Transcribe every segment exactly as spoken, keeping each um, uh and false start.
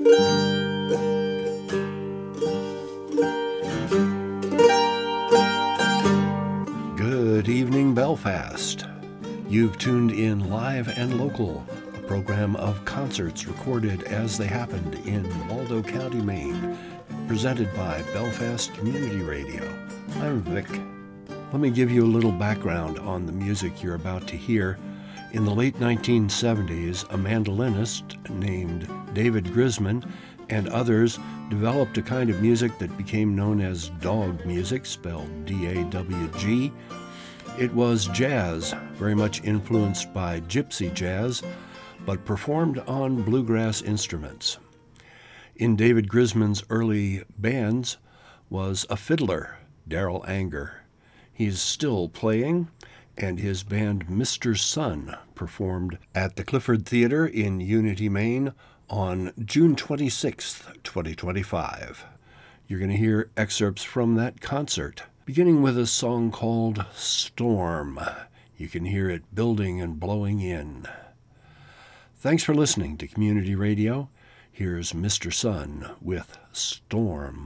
Good evening, Belfast. You've tuned in Live and Local, a program of concerts recorded as they happened in Waldo County, Maine, presented by Belfast Community Radio. I'm Vic. Let me give you a little background on the music you're about to hear. In the late nineteen seventies, a mandolinist named David Grisman and others developed a kind of music that became known as dog music, spelled D A W G. It was jazz, very much influenced by gypsy jazz, but performed on bluegrass instruments. In David Grisman's early bands was a fiddler, Darrell Anger. He's still playing, and his band Mister Sun performed at the Clifford Theater in Unity, Maine on June twenty-sixth, twenty twenty-five. You're going to hear excerpts from that concert, beginning with a song called Storm. You can hear it building and blowing in. Thanks for listening to Community Radio. Here's Mister Sun with Storm.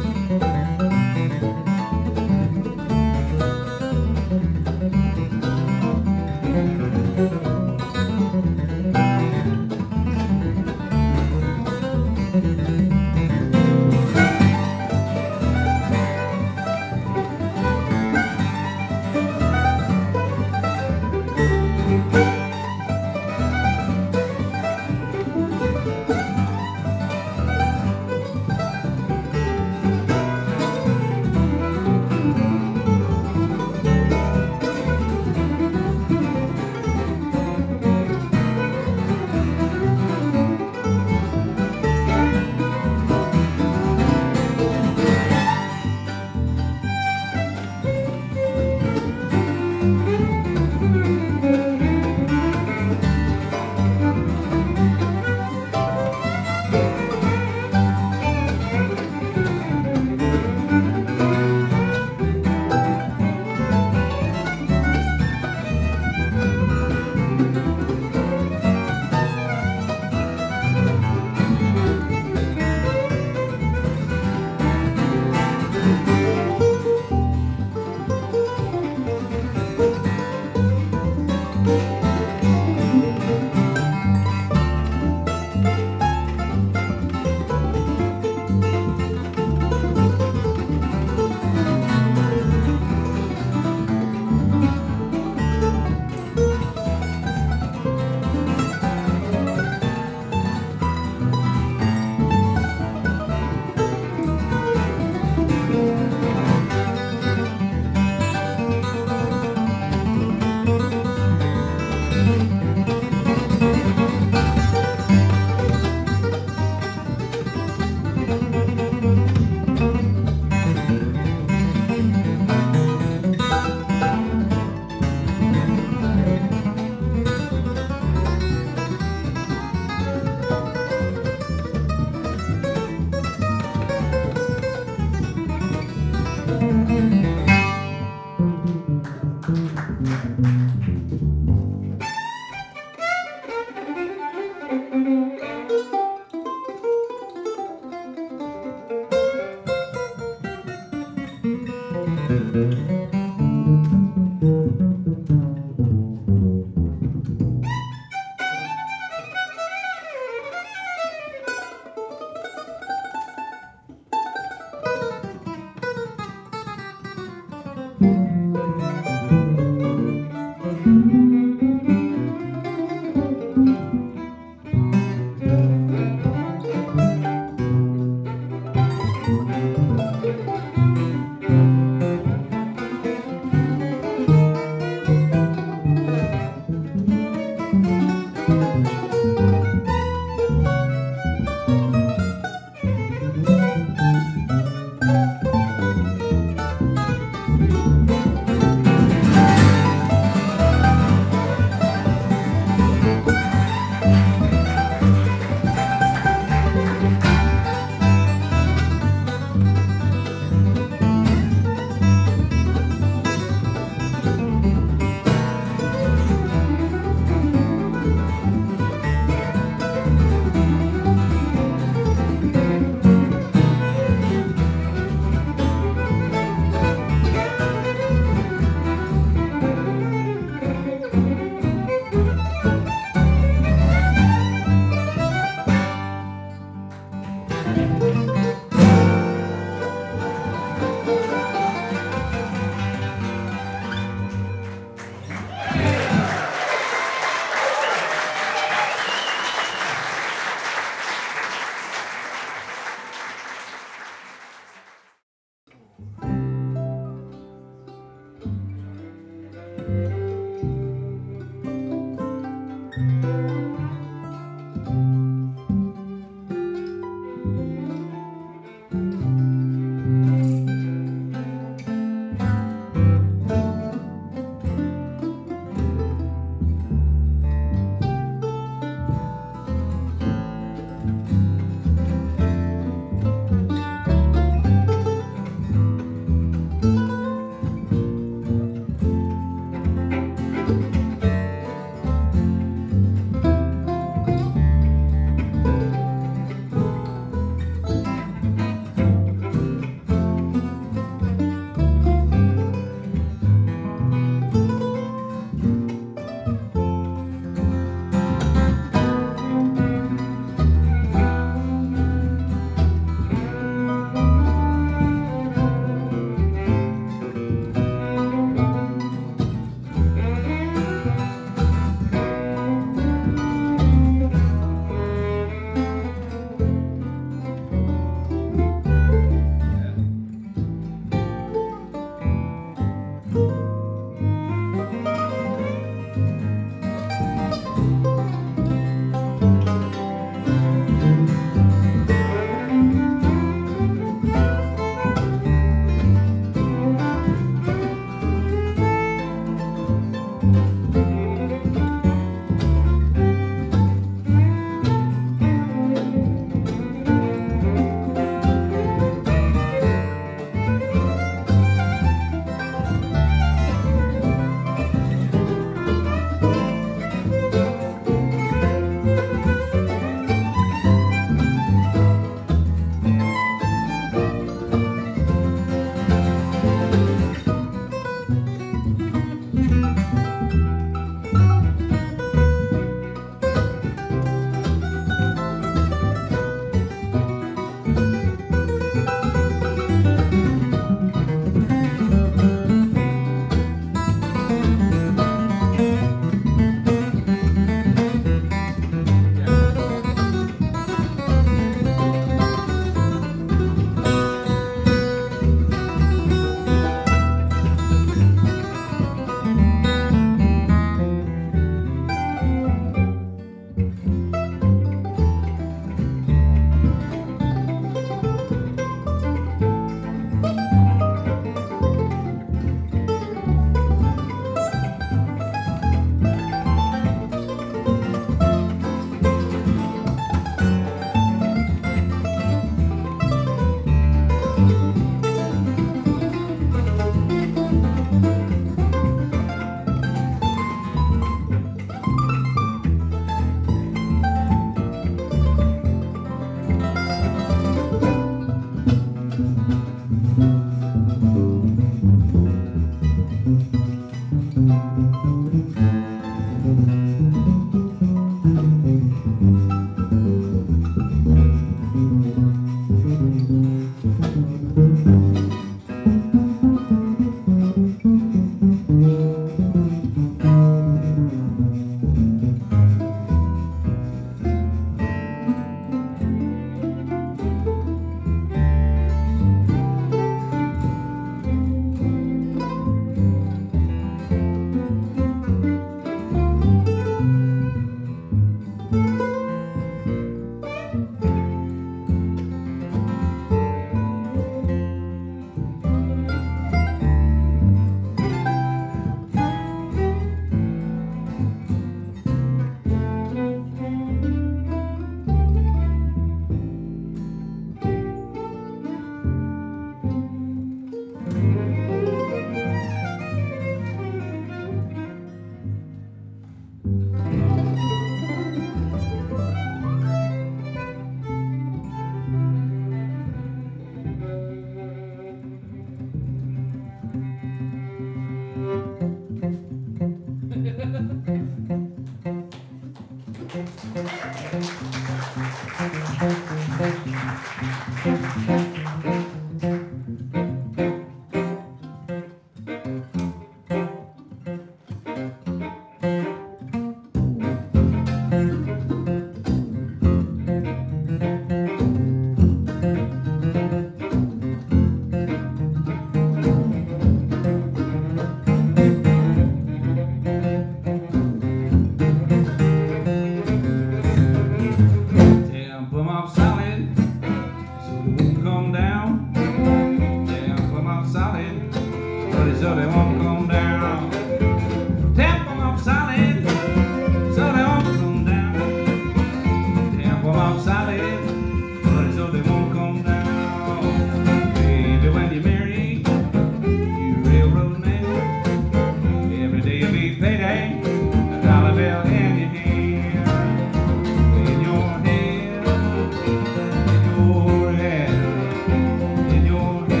so they won't come down. Tap them up solid, so they won't come down. Tap them up solid, so they won't come down. Baby, when you marry, you railroad man, every day will be payday, a dollar bill in your hand, in your hand, in your hand, in your hand.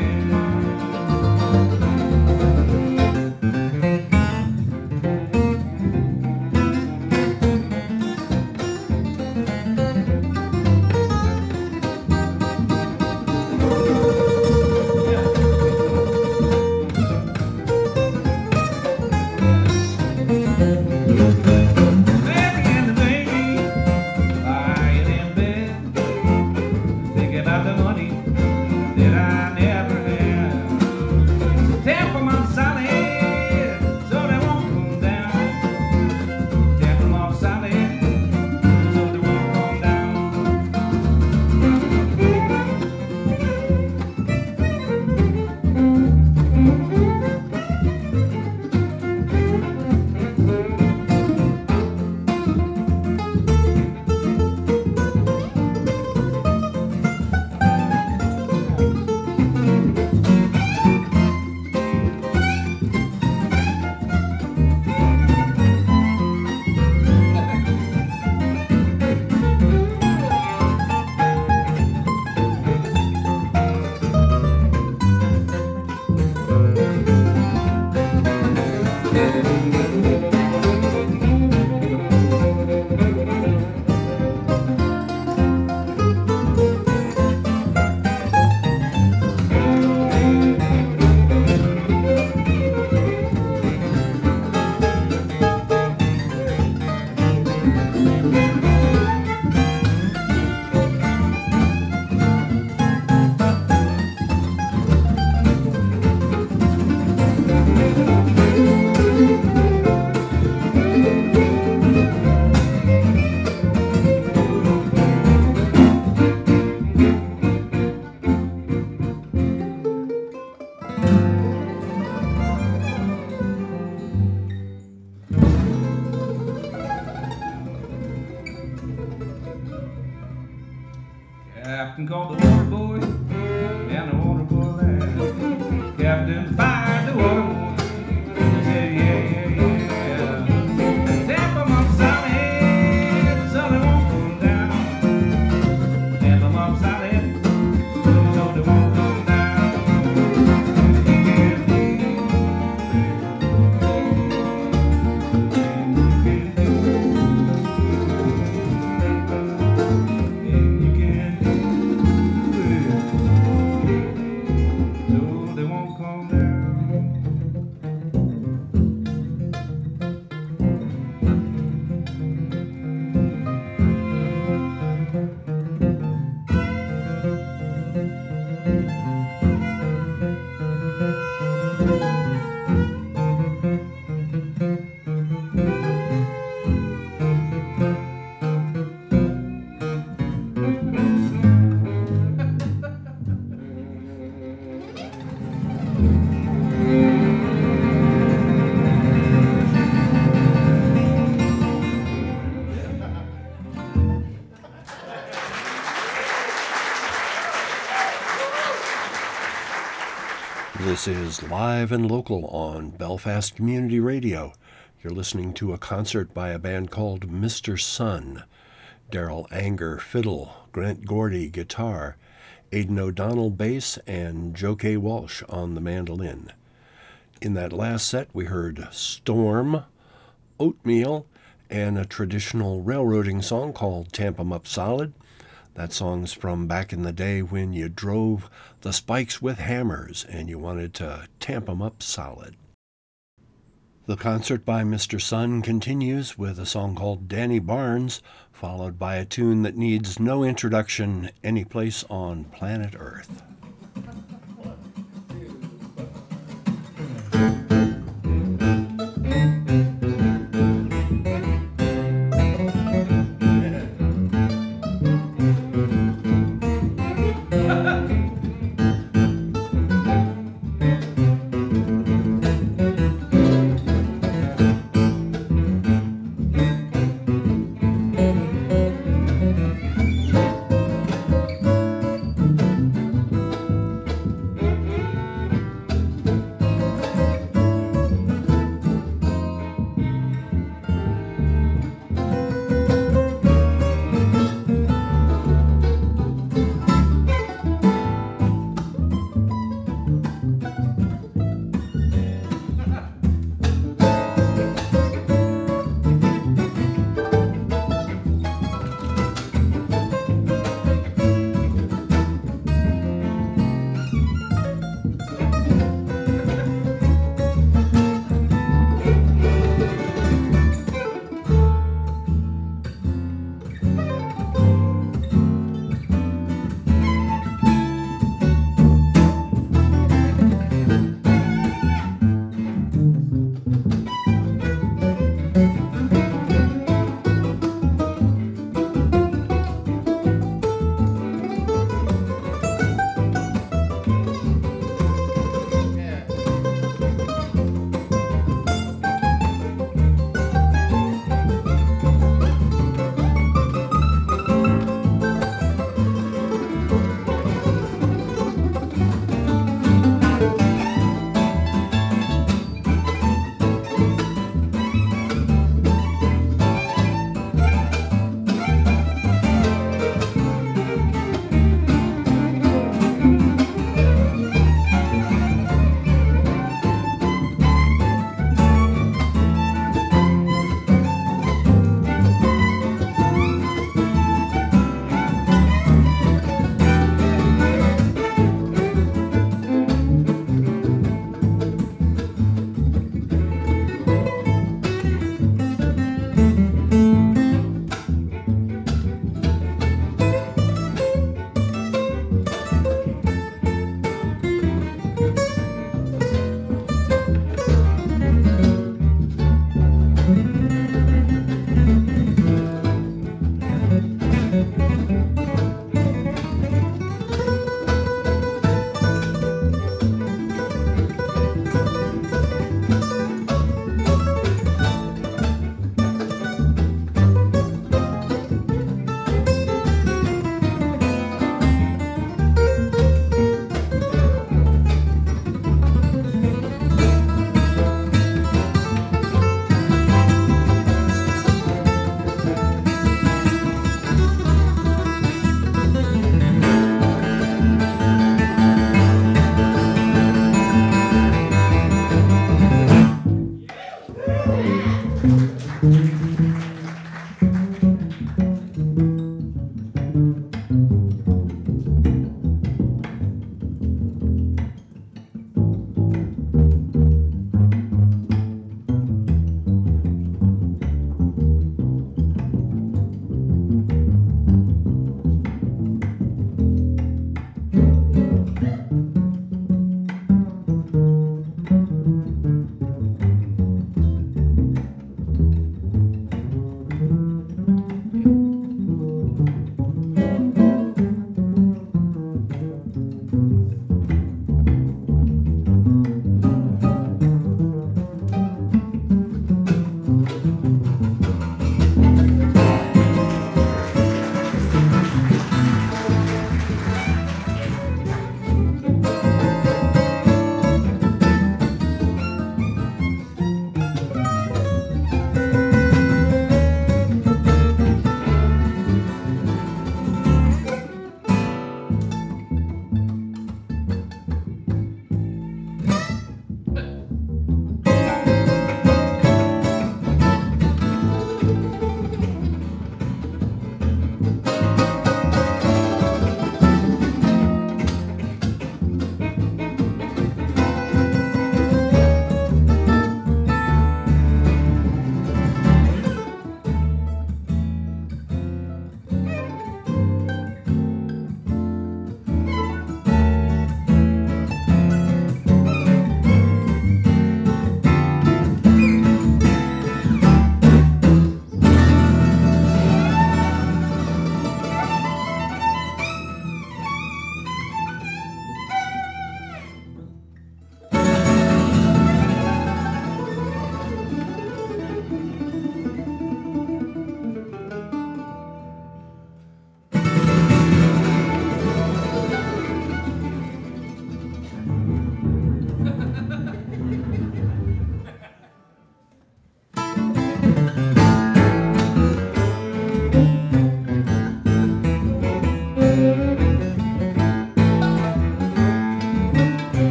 Captain called the water boy, and the water boy laughed. Captain fired the water boy. He said, yeah, yeah, yeah. Tap 'em up solid, so they won't come down. Tap 'em up solid, so they won't come down. And you can so they won't come down. This is Live and Local on Belfast Community Radio. You're listening to a concert by a band called Mister Sun. Daryl Anger, fiddle, Grant Gordy, guitar, Aidan O'Donnell, bass, and Joe K. Walsh on the mandolin. In that last set, we heard Storm, Oatmeal, and a traditional railroading song called Tamp 'Em Up Solid. That song's from back in the day when you drove the spikes with hammers and you wanted to tamp 'em up solid. The concert by Mister Sun continues with a song called Danny Barnes, followed by a tune that needs no introduction any place on planet Earth.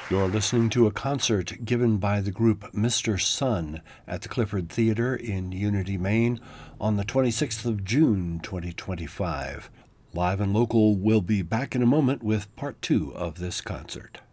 You're listening to a concert given by the group Mister Sun at the Clifford Theater in Unity, Maine on the twenty-sixth of June, twenty twenty-five. Live and Local will be back in a moment with part two of this concert.